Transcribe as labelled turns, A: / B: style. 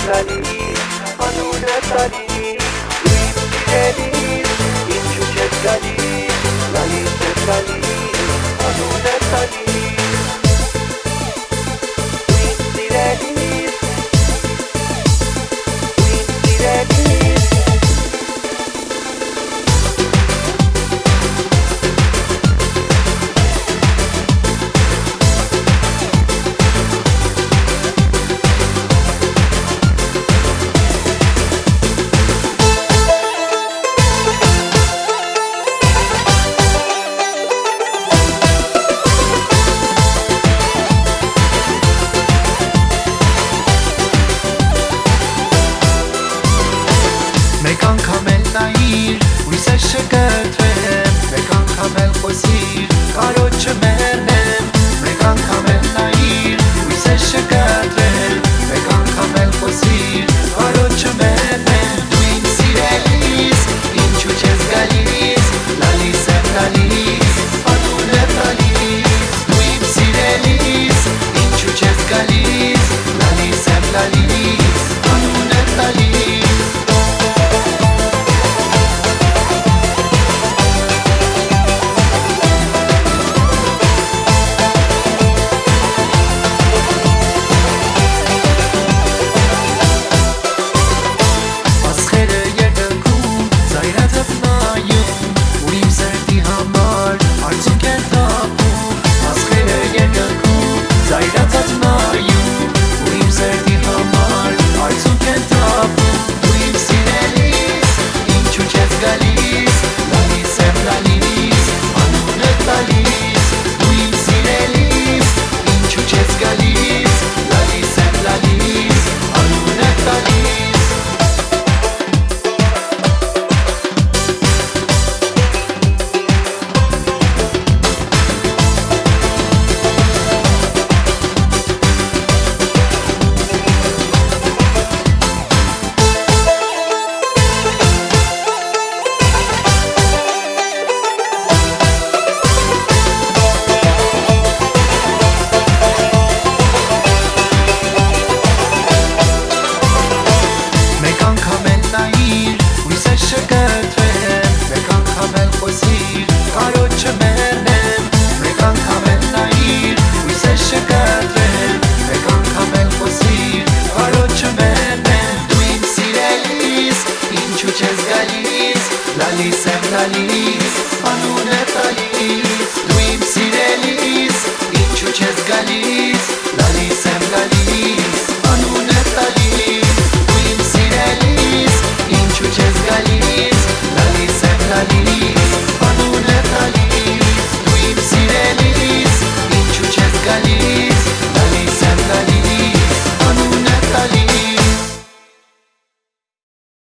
A: feliz, anune feliz, tutti feliz, inciuce feliz, felice feliz, anune feliz, tutti feliz, tutti feliz.
B: Մեկ անգամ էլ նայիր, ույսը շգրտվեմ, մեկ անգամ էլ խոսիր, կարոտ չմեռնեմ, մեկ անգամ էլ նայիր, ույսը շգրտվեմ, մեկ անգամ էլ խոսիր, կարոտ չմեռնեմ, դու իմ սիրելիս, ինչու չես գալիս, լալիս եմ լալիս, անուն է տալիս, դու իմ սիրելիս, ինչու չես գալիս, լալիս եմ լալիս, անուն է տալիս. Շգրտվեմ, մեկ անգամ էլ խոսիր, կարոտ չմեռնեմ, մեկ անգամ էլ նայիր, ույսը շգրտվեմ, մեկ անգամ էլ խոսիր, կարոտ չմեռնեմ, դու իմ սիրելիս, ինչու չես գալիս, լալիս եմ լալիս, անուն է տալիս, դու իմ սիրելիս, ինչու չես գալիս, լալիս եմ լալիս.